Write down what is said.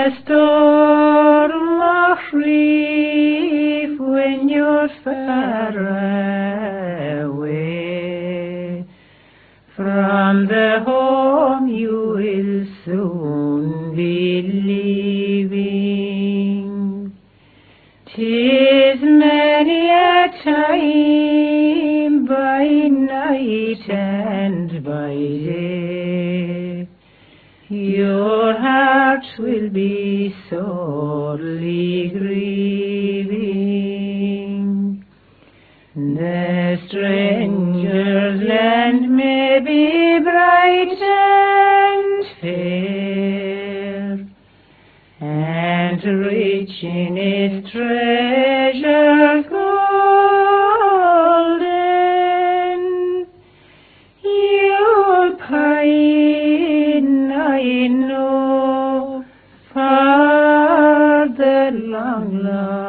the storm of grief when you're far away from the home you will soon be leaving. 'Tis many a time by night and by day your heart will be sorely grieving. The stranger's land may be bright and fair, and rich in its treasures golden. You'll pine, I know, for the long, long